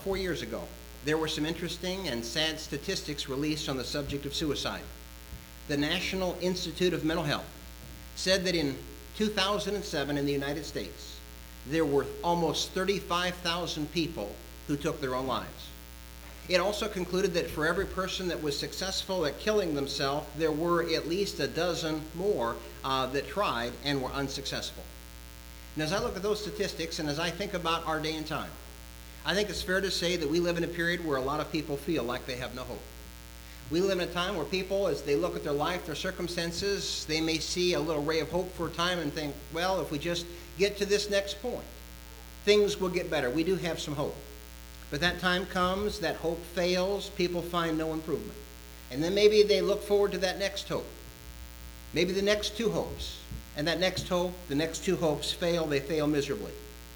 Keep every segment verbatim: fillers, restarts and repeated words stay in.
four years ago, there were some interesting and sad statistics released on the subject of suicide. The National Institute of Mental Health said that in two thousand seven in the United States, there were almost thirty-five thousand people who took their own lives. It also concluded that for every person that was successful at killing themselves, there were at least a dozen more uh, that tried and were unsuccessful. And as I look at those statistics and as I think about our day and time, I think it's fair to say that we live in a period where a lot of people feel like they have no hope. We live in a time where people, as they look at their life, their circumstances, they may see a little ray of hope for a time and think, well, if we just get to this next point, things will get better. We do have some hope. But that time comes, that hope fails, people find no improvement. And then maybe they look forward to that next hope. Maybe the next two hopes. And that next hope, the next two hopes fail, they fail miserably.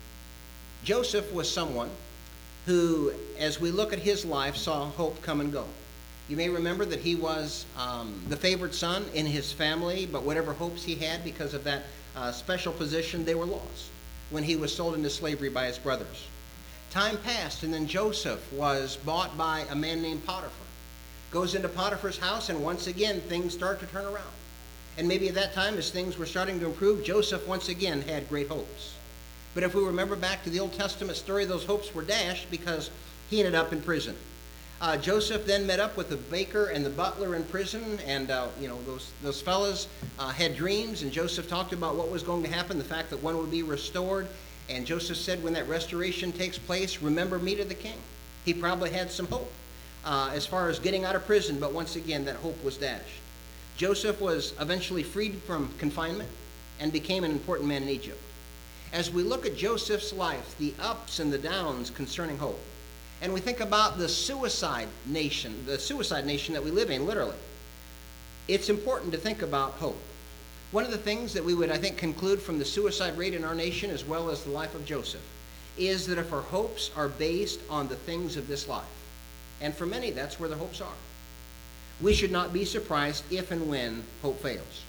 Joseph was someone who, as we look at his life, saw hope come and go. You may remember that he was um, the favored son in his family, but whatever hopes he had because of that uh, special position, they were lost when he was sold into slavery by his brothers. Time passed, and then Joseph was bought by a man named Potiphar. Goes into Potiphar's house, and once again, things start to turn around. And maybe at that time, as things were starting to improve, Joseph once again had great hopes. But if we remember back to the Old Testament story, those hopes were dashed because he ended up in prison. Uh, Joseph then met up with the baker and the butler in prison, and uh, you know those those fellas uh, had dreams, and Joseph talked about what was going to happen, the fact that one would be restored. And Joseph said, when that restoration takes place, remember me to the king. He probably had some hope uh, as far as getting out of prison, but once again, that hope was dashed. Joseph was eventually freed from confinement and became an important man in Egypt. As we look at Joseph's life, the ups and the downs concerning hope, and we think about the suicide nation, the suicide nation that we live in, literally, it's important to think about hope. One of the things that we would, I think, conclude from the suicide rate in our nation, as well as the life of Joseph, is that if our hopes are based on the things of this life, and for many, that's where their hopes are, we should not be surprised if and when hope fails.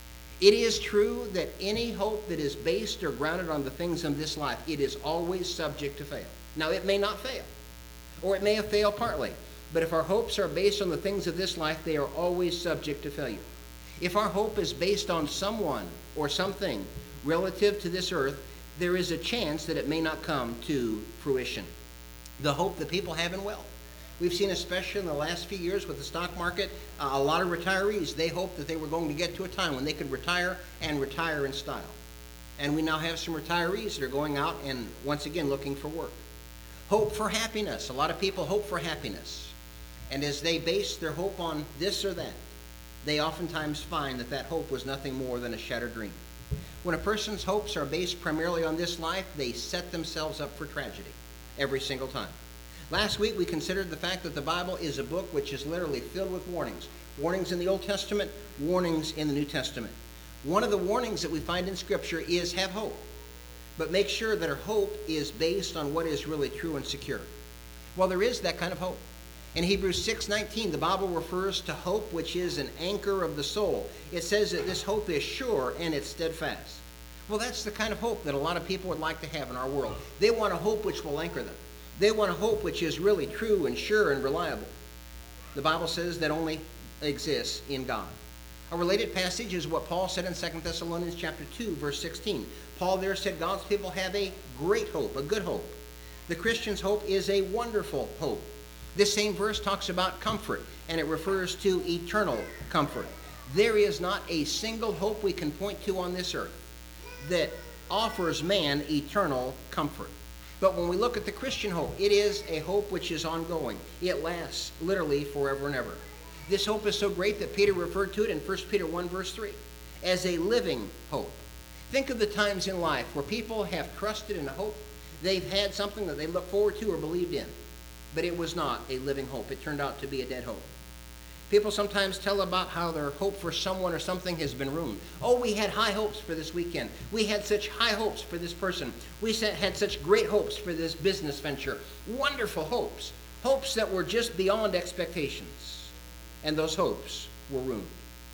It is true that any hope that is based or grounded on the things of this life, it is always subject to fail. Now, it may not fail, or it may have failed partly, but if our hopes are based on the things of this life, they are always subject to failure. If our hope is based on someone or something relative to this earth, there is a chance that it may not come to fruition. The hope that people have in wealth. We've seen, especially in the last few years with the stock market, uh, a lot of retirees, they hoped that they were going to get to a time when they could retire and retire in style. And we now have some retirees that are going out and, once again, looking for work. Hope for happiness. A lot of people hope for happiness. And as they base their hope on this or that, they oftentimes find that that hope was nothing more than a shattered dream. When a person's hopes are based primarily on this life, they set themselves up for tragedy every single time. Last week, we considered the fact that the Bible is a book which is literally filled with warnings. Warnings in the Old Testament, warnings in the New Testament. One of the warnings that we find in Scripture is have hope, but make sure that our hope is based on what is really true and secure. Well, there is that kind of hope. In Hebrews six nineteen, the Bible refers to hope, which is an anchor of the soul. It says that this hope is sure and it's steadfast. Well, that's the kind of hope that a lot of people would like to have in our world. They want a hope which will anchor them. They want a hope which is really true and sure and reliable. The Bible says that only exists in God. A related passage is what Paul said in Second Thessalonians chapter two, verse sixteen. Paul there said God's people have a great hope, a good hope. The Christian's hope is a wonderful hope. This same verse talks about comfort, and it refers to eternal comfort. There is not a single hope we can point to on this earth that offers man eternal comfort. But when we look at the Christian hope, it is a hope which is ongoing. It lasts literally forever and ever. This hope is so great that Peter referred to it in First Peter one, verse three, as a living hope. Think of the times in life where people have trusted in a hope. They've had something that they look forward to or believed in, but it was not a living hope. It turned out to be a dead hope. People sometimes tell about how their hope for someone or something has been ruined. Oh, we had high hopes for this weekend. We had such high hopes for this person. We had such great hopes for this business venture. Wonderful hopes. Hopes that were just beyond expectations. And those hopes were ruined.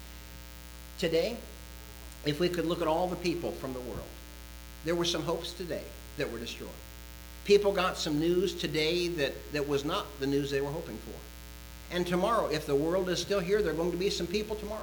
Today, if we could look at all the people from the world, there were some hopes today that were destroyed. People got some news today that, that was not the news they were hoping for. And tomorrow, if the world is still here, there are going to be some people tomorrow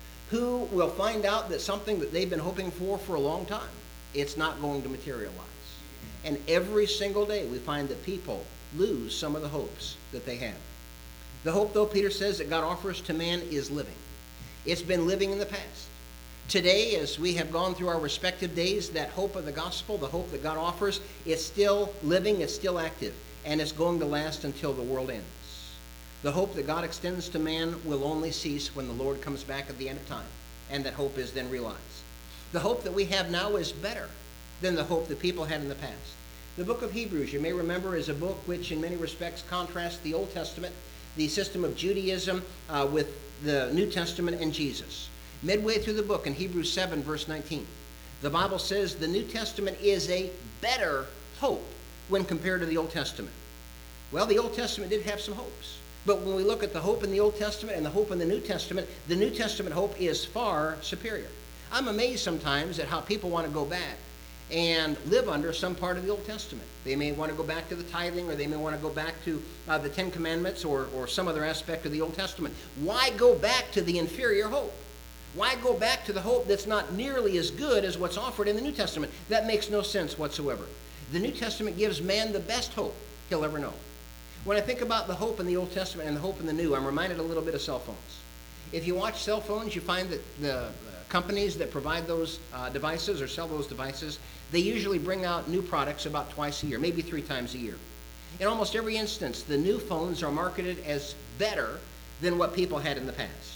who will find out that something that they've been hoping for for a long time, it's not going to materialize. And every single day we find that people lose some of the hopes that they have. The hope, though, Peter says, that God offers to man is living. It's been living in the past. Today, as we have gone through our respective days, that hope of the gospel, the hope that God offers, it's still living, it's still active, and it's going to last until the world ends. The hope that God extends to man will only cease when the Lord comes back at the end of time, and that hope is then realized. The hope that we have now is better than the hope that people had in the past. The book of Hebrews, you may remember, is a book which in many respects contrasts the Old Testament, the system of Judaism, uh, with the New Testament and Jesus. Midway through the book in Hebrews seven, verse nineteen, the Bible says the New Testament is a better hope when compared to the Old Testament. Well, the Old Testament did have some hopes. But when we look at the hope in the Old Testament and the hope in the New Testament, the New Testament hope is far superior. I'm amazed sometimes at how people want to go back and live under some part of the Old Testament. They may want to go back to the tithing, or they may want to go back to uh, the Ten Commandments, or, or some other aspect of the Old Testament. Why go back to the inferior hope? Why go back to the hope that's not nearly as good as what's offered in the New Testament? That makes no sense whatsoever. The New Testament gives man the best hope he'll ever know. When I think about the hope in the Old Testament and the hope in the New, I'm reminded a little bit of cell phones. If you watch cell phones, you find that the uh, companies that provide those uh, devices or sell those devices, they usually bring out new products about twice a year, maybe three times a year. In almost every instance, the new phones are marketed as better than what people had in the past.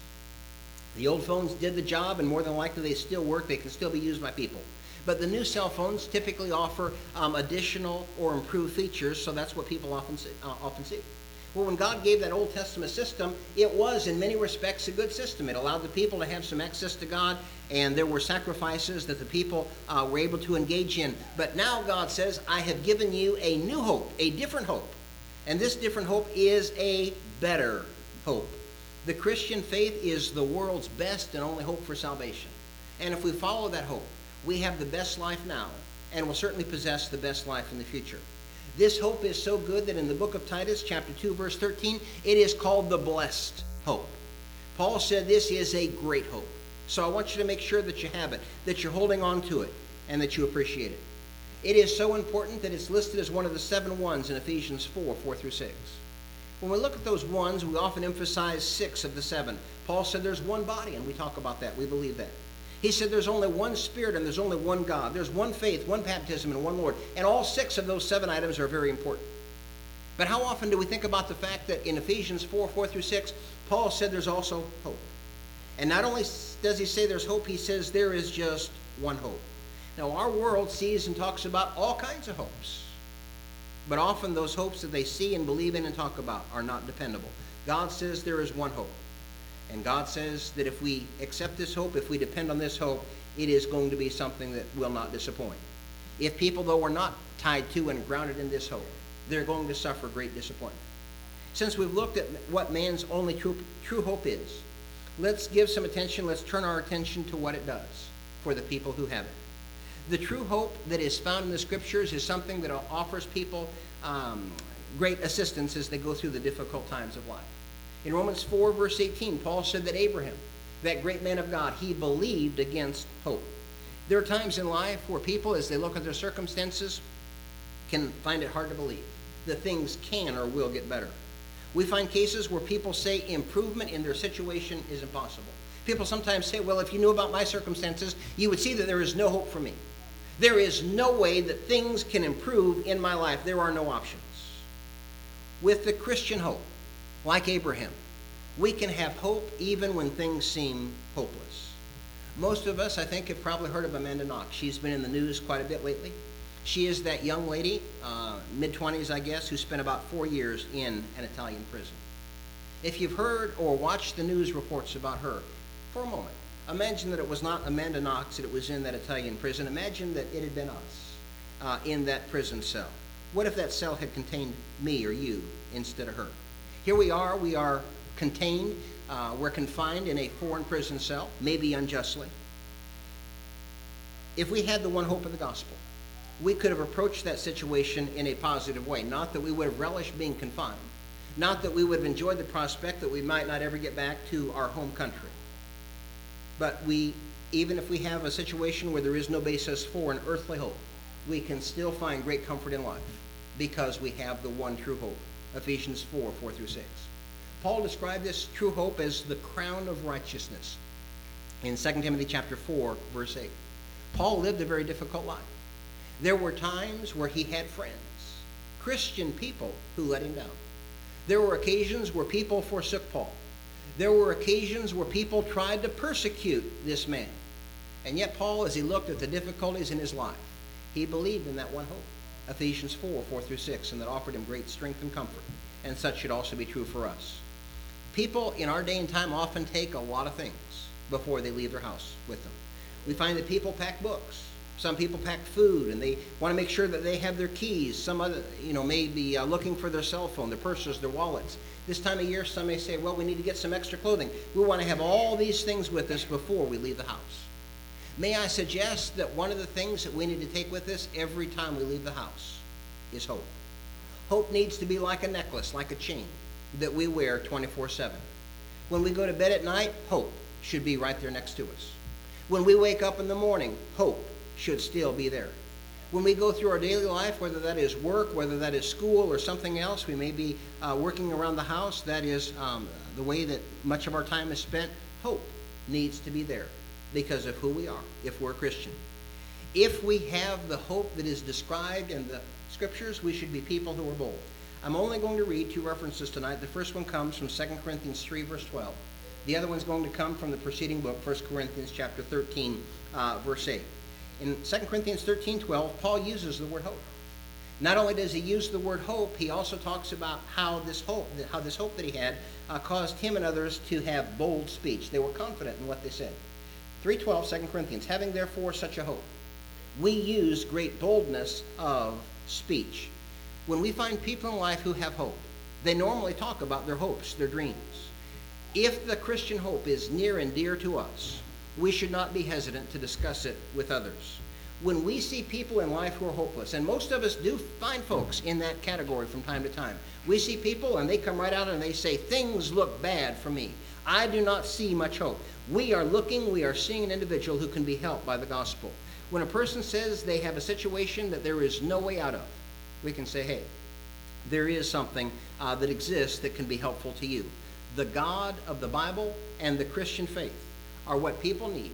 The old phones did the job, and more than likely they still work. They can still be used by people. But the new cell phones typically offer um, additional or improved features, so that's what people often see, uh, often see. Well, when God gave that Old Testament system, it was in many respects a good system. It allowed the people to have some access to God, and there were sacrifices that the people uh, were able to engage in. But now God says, I have given you a new hope, a different hope. And this different hope is a better hope. The Christian faith is the world's best and only hope for salvation. And if we follow that hope, we have the best life now, and will certainly possess the best life in the future. This hope is so good that in the book of Titus, chapter two, verse thirteen, it is called the blessed hope. Paul said this is a great hope. So I want you to make sure that you have it, that you're holding on to it, and that you appreciate it. It is so important that it's listed as one of the seven ones in Ephesians four, four through six. When we look at those ones, we often emphasize six of the seven. Paul said there's one body, and we talk about that. We believe that. He said there's only one Spirit and there's only one God. There's one faith, one baptism, and one Lord. And all six of those seven items are very important. But how often do we think about the fact that in Ephesians four, four through six, Paul said there's also hope. And not only does he say there's hope, he says there is just one hope. Now, our world sees and talks about all kinds of hopes. But often those hopes that they see and believe in and talk about are not dependable. God says there is one hope. And God says that if we accept this hope, if we depend on this hope, it is going to be something that will not disappoint. If people, though, are not tied to and grounded in this hope, they're going to suffer great disappointment. Since we've looked at what man's only true, true hope is, let's give some attention, let's turn our attention to what it does for the people who have it. The true hope that is found in the Scriptures is something that offers people um, great assistance as they go through the difficult times of life. In Romans four, verse eighteen, Paul said that Abraham, that great man of God, he believed against hope. There are times in life where people, as they look at their circumstances, can find it hard to believe that things can or will get better. We find cases where people say improvement in their situation is impossible. People sometimes say, well, if you knew about my circumstances, you would see that there is no hope for me. There is no way that things can improve in my life. There are no options. With the Christian hope, like Abraham, we can have hope even when things seem hopeless. Most of us, I think, have probably heard of Amanda Knox. She's been in the news quite a bit lately. She is that young lady, uh, mid-twenties, I guess, who spent about four years in an Italian prison. If you've heard or watched the news reports about her, for a moment, imagine that it was not Amanda Knox that was in that Italian prison. Imagine that it had been us uh, in that prison cell. What if that cell had contained me or you instead of her? Here we are, we are contained, uh, we're confined in a foreign prison cell, maybe unjustly. If we had the one hope of the gospel, we could have approached that situation in a positive way. Not that we would have relished being confined. Not that we would have enjoyed the prospect that we might not ever get back to our home country. But we, even if we have a situation where there is no basis for an earthly hope, we can still find great comfort in life because we have the one true hope. Ephesians four, four through six. Paul described this true hope as the crown of righteousness in Second Timothy chapter four, verse eight. Paul lived a very difficult life. There were times where he had friends, Christian people, who let him down. There were occasions where people forsook Paul. There were occasions where people tried to persecute this man. And yet Paul, as he looked at the difficulties in his life, he believed in that one hope, Ephesians four, four through six, and that offered him great strength and comfort. And such should also be true for us. People in our day and time often take a lot of things before they leave their house with them. We find that people pack books. Some people pack food, and they want to make sure that they have their keys. Some other, you know, may be uh, looking for their cell phone, their purses, their wallets. This time of year, some may say, well, we need to get some extra clothing. We want to have all these things with us before we leave the house. May I suggest that one of the things that we need to take with us every time we leave the house is hope. Hope needs to be like a necklace, like a chain that we wear twenty-four seven. When we go to bed at night, hope should be right there next to us. When we wake up in the morning, hope should still be there. When we go through our daily life, whether that is work, whether that is school or something else, we may be uh, working around the house, that is um, the way that much of our time is spent, hope needs to be there because of who we are, if we're a Christian. If we have the hope that is described in the scriptures, we should be people who are bold. I'm only going to read two references tonight. The first one comes from Second Corinthians three, verse twelve. The other one's going to come from the preceding book, First Corinthians chapter thirteen, uh, verse eight. In Second Corinthians thirteen, twelve, Paul uses the word hope. Not only does he use the word hope, he also talks about how this hope, how this hope that he had uh, caused him and others to have bold speech. They were confident in what they said. three twelve, Second Corinthians, having therefore such a hope, we use great boldness of speech. When we find people in life who have hope, they normally talk about their hopes, their dreams. If the Christian hope is near and dear to us, we should not be hesitant to discuss it with others. When we see people in life who are hopeless, and most of us do find folks in that category from time to time, we see people and they come right out and they say, things look bad for me. I do not see much hope. We are looking, we are seeing an individual who can be helped by the gospel. When a person says they have a situation that there is no way out of, we can say, hey, there is something uh, that exists that can be helpful to you. The God of the Bible and the Christian faith are what people need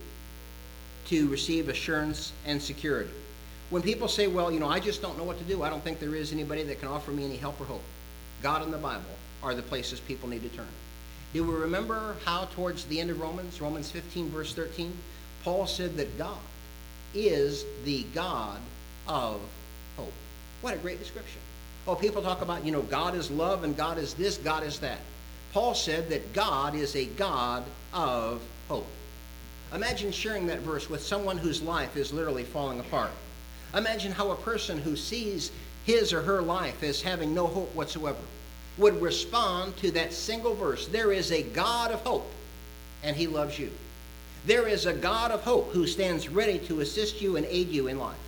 to receive assurance and security. When people say, well, you know, I just don't know what to do, I don't think there is anybody that can offer me any help or hope, God and the Bible are the places people need to turn. Do we remember how towards the end of Romans, Romans fifteen, verse thirteen, Paul said that God is the God of hope. What a great description. Oh, people talk about, you know, God is love and God is this, God is that. Paul said that God is a God of hope. Imagine sharing that verse with someone whose life is literally falling apart. Imagine how a person who sees his or her life as having no hope whatsoever would respond to that single verse. There is a God of hope, and he loves you. There is a God of hope who stands ready to assist you and aid you in life.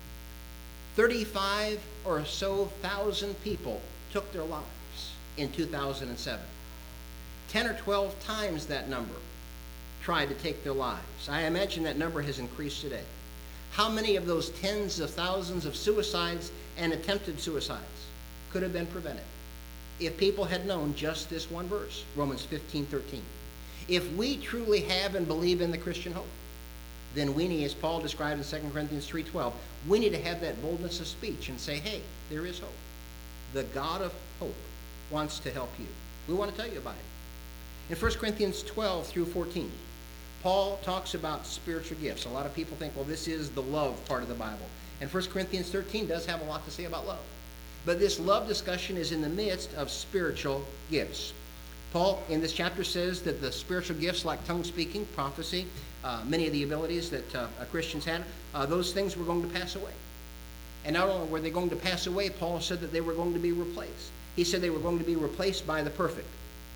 thirty-five or so thousand people took their lives in two thousand seven. ten or twelve times that number tried to take their lives. I imagine that number has increased today. How many of those tens of thousands of suicides and attempted suicides could have been prevented if people had known just this one verse, Romans fifteen, thirteen? If we truly have and believe in the Christian hope, then we need, as Paul described in Second Corinthians three twelve, we need to have that boldness of speech and say, hey, there is hope. The God of hope wants to help you. We want to tell you about it. In First Corinthians twelve through fourteen, Paul talks about spiritual gifts. A lot of people think, well, this is the love part of the Bible. And First Corinthians thirteen does have a lot to say about love. But this love discussion is in the midst of spiritual gifts. Paul, in this chapter, says that the spiritual gifts like tongue speaking, prophecy, uh, many of the abilities that uh, Christians had, uh, those things were going to pass away. And not only were they going to pass away, Paul said that they were going to be replaced. He said they were going to be replaced by the perfect.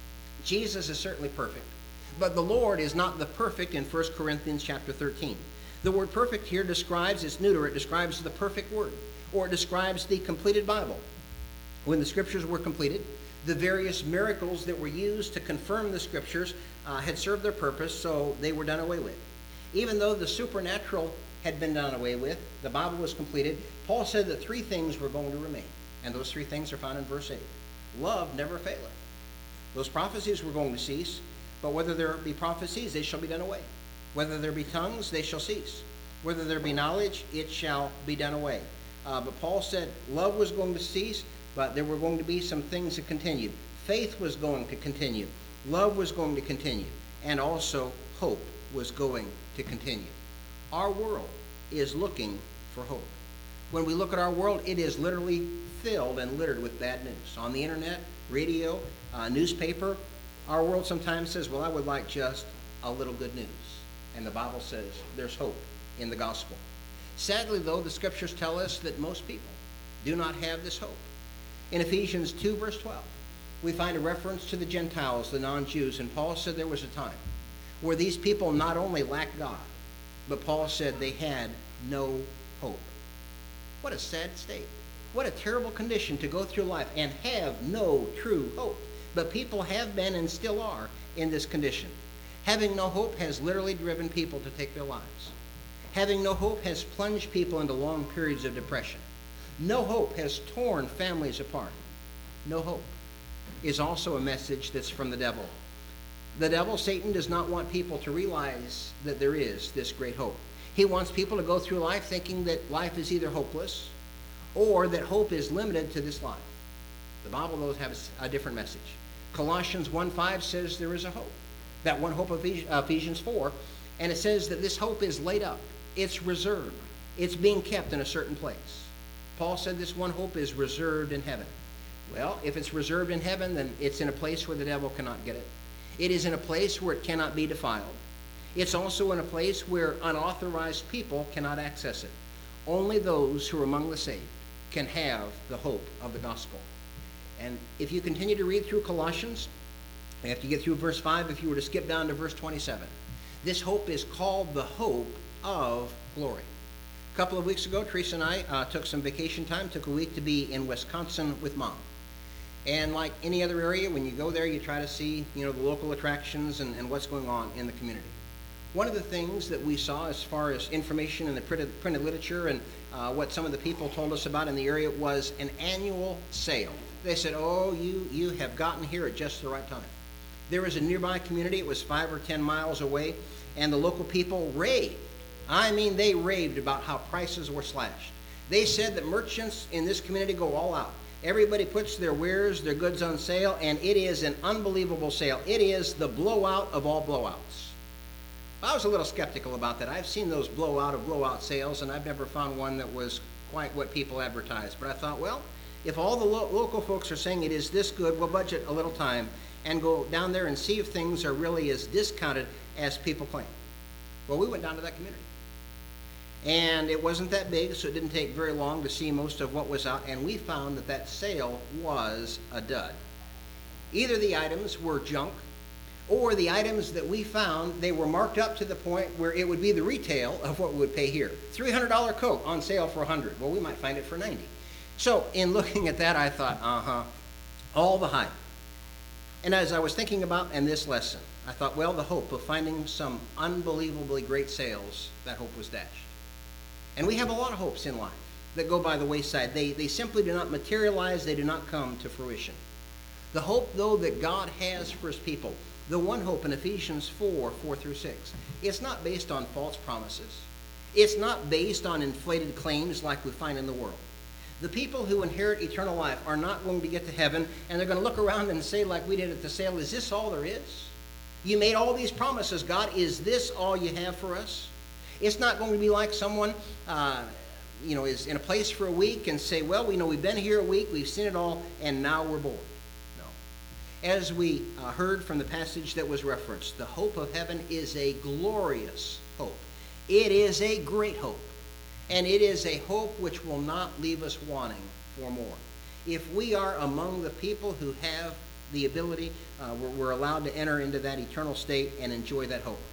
Jesus is certainly perfect, but the Lord is not the perfect in First Corinthians chapter thirteen. The word perfect here describes, it's neuter, it describes the perfect word, or it describes the completed Bible. When the scriptures were completed, the various miracles that were used to confirm the scriptures uh, had served their purpose, so they were done away with. Even though the supernatural had been done away with, the Bible was completed, Paul said that three things were going to remain. And those three things are found in verse eight. Love never faileth. Those prophecies were going to cease, but whether there be prophecies, they shall be done away. Whether there be tongues, they shall cease. Whether there be knowledge, it shall be done away. Uh, but Paul said love was going to cease, but there were going to be some things that continued. Faith was going to continue. Love was going to continue. And also hope was going to continue. Our world is looking for hope. When we look at our world, it is literally filled and littered with bad news. On the internet, radio, uh, newspaper, our world sometimes says, well, I would like just a little good news. And the Bible says there's hope in the gospel. Sadly, though, the scriptures tell us that most people do not have this hope. In Ephesians two, verse twelve, we find a reference to the Gentiles, the non-Jews, and Paul said there was a time where these people not only lacked God, but Paul said they had no hope. What a sad state. What a terrible condition to go through life and have no true hope. But people have been and still are in this condition. Having no hope has literally driven people to take their lives. Having no hope has plunged people into long periods of depression. No hope has torn families apart. No hope is also a message that's from the devil. The devil, Satan, does not want people to realize that there is this great hope. He wants people to go through life thinking that life is either hopeless or that hope is limited to this life. The Bible, though, has a different message. Colossians one five says there is a hope. That one hope of Ephesians four, and it says that this hope is laid up. It's reserved. It's being kept in a certain place. Paul said this one hope is reserved in heaven. Well, if it's reserved in heaven, then it's in a place where the devil cannot get it. It is in a place where it cannot be defiled. It's also in a place where unauthorized people cannot access it. Only those who are among the saved can have the hope of the gospel. And if you continue to read through Colossians, after you get through verse five, if you were to skip down to verse twenty-seven, this hope is called the hope of glory. A couple of weeks ago, Teresa and I uh, took some vacation time, took a week to be in Wisconsin with Mom. And like any other area, when you go there, you try to see, you know, the local attractions and, and what's going on in the community. One of the things that we saw as far as information in the printed, printed literature and uh, what some of the people told us about in the area was an annual sale. They said, oh, you, you have gotten here at just the right time. There was a nearby community, it was five or ten miles away, and the local people raved. I mean, they raved about how prices were slashed. They said that merchants in this community go all out. Everybody puts their wares, their goods on sale, and it is an unbelievable sale. It is the blowout of all blowouts. I was a little skeptical about that. I've seen those blowout of blowout sales, and I've never found one that was quite what people advertise. But I thought, well, if all the lo- local folks are saying it is this good, we'll budget a little time and go down there and see if things are really as discounted as people claim. Well, we went down to that community. And it wasn't that big, so it didn't take very long to see most of what was out, and we found that that sale was a dud. Either the items were junk, or the items that we found, they were marked up to the point where it would be the retail of what we would pay here. three hundred dollars coat on sale for one hundred dollars. Well, we might find it for ninety dollars. So in looking at that, I thought, uh-huh, all the hype. And as I was thinking about in this lesson, I thought, well, the hope of finding some unbelievably great sales, that hope was dashed. And we have a lot of hopes in life that go by the wayside. They, they simply do not materialize. They do not come to fruition. The hope, though, that God has for his people, the one hope in Ephesians four, four through six, it's not based on false promises. It's not based on inflated claims like we find in the world. The people who inherit eternal life are not going to get to heaven, and they're going to look around and say, like we did at the sale, is this all there is? You made all these promises, God. Is this all you have for us? It's not going to be like someone, uh, you know, is in a place for a week and say, well, we know we've been here a week, we've seen it all, and now we're bored. No. As we uh, heard from the passage that was referenced, the hope of heaven is a glorious hope. It is a great hope. And it is a hope which will not leave us wanting for more. If we are among the people who have the ability, uh, we're, we're allowed to enter into that eternal state and enjoy that hope.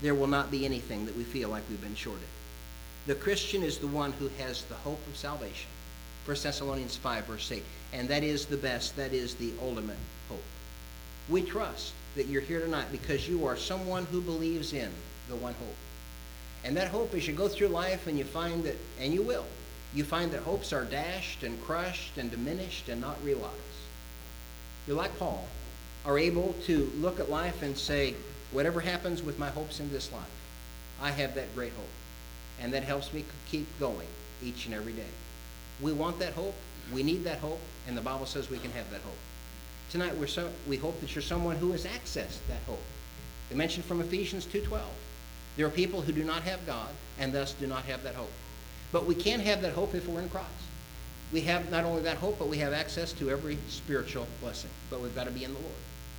there will not be anything that we feel like we've been shorted. The Christian is the one who has the hope of salvation. First Thessalonians five, verse eight. And that is the best, that is the ultimate hope. We trust that you're here tonight because you are someone who believes in the one hope. And that hope, as you go through life and you find that, and you will, you find that hopes are dashed and crushed and diminished and not realized. You're like Paul, are able to look at life and say, whatever happens with my hopes in this life, I have that great hope. And that helps me keep going each and every day. We want that hope. We need that hope. And the Bible says we can have that hope. Tonight, we're so, we hope that you're someone who has accessed that hope. They mentioned from Ephesians two twelve. There are people who do not have God and thus do not have that hope. But we can have that hope if we're in Christ. We have not only that hope, but we have access to every spiritual blessing. But we've got to be in the Lord.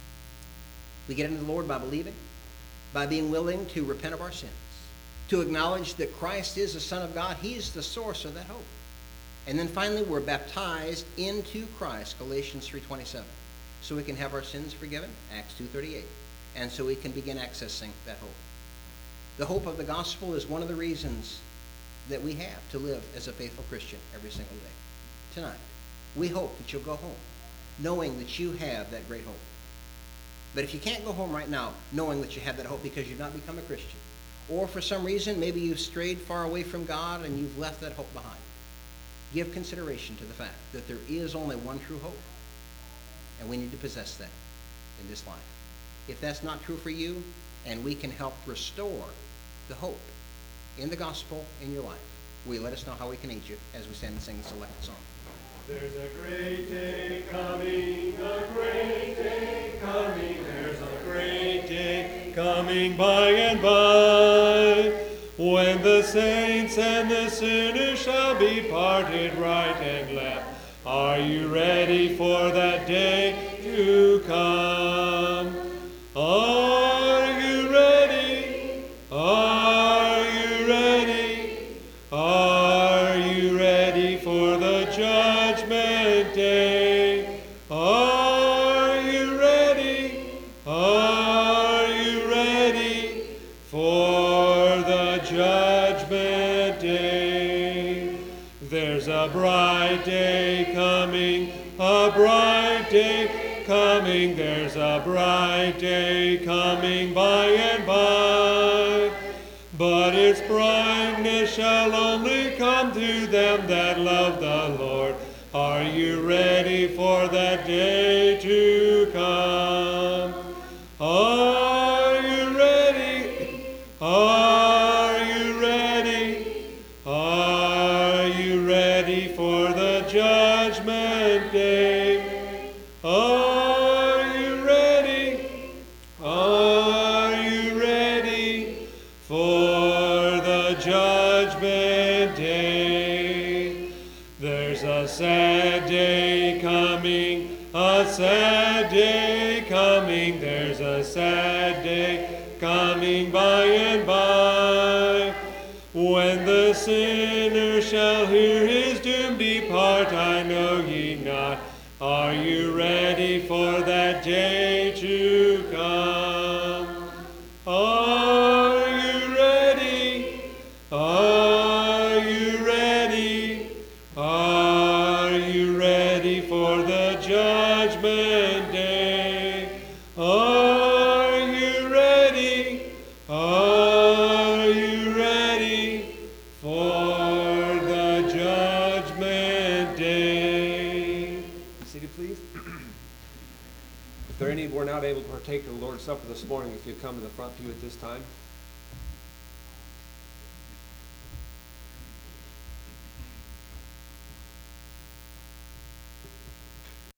We get into the Lord by believing, by being willing to repent of our sins, to acknowledge that Christ is the Son of God. He is the source of that hope. And then finally, we're baptized into Christ, Galatians three twenty-seven, so we can have our sins forgiven, Acts two thirty-eight, and so we can begin accessing that hope. The hope of the gospel is one of the reasons that we have to live as a faithful Christian every single day. Tonight, we hope that you'll go home knowing that you have that great hope. But if you can't go home right now knowing that you have that hope because you've not become a Christian, or for some reason maybe you've strayed far away from God and you've left that hope behind, give consideration to the fact that there is only one true hope, and we need to possess that in this life. If that's not true for you, and we can help restore the hope in the gospel in your life, will you let us know how we can aid you as we stand and sing this selected song? There's a great day coming, a great day coming, there's a great day coming by and by, when the saints and the sinners shall be parted right and left. Are you ready for that day to come? Are you ready? Are you ready? Are you ready for the judgment day? Are you ready? Are you ready for the judgment day? There's a bright day coming, a bright day coming, there's a bright day coming by and by. But its brightness shall only come to them that love the Lord. Are you ready for that day to come? Are you ready? Are you ready? Are you ready for the judgment day? Are you ready? Are you ready for the judgment day? There's a sad day coming, a sad day coming, there's a sad day coming by and by, when the sinner shall hear his doom depart. I know ye not. Are you ready for that day to come? Are you ready? Are you ready? Are you ready for the judgment day? Are you ready? Are you ready for the judgment day? Seated, please. If there are any who are not able to partake of the Lord's Supper this morning, if you come to the front pew at this time.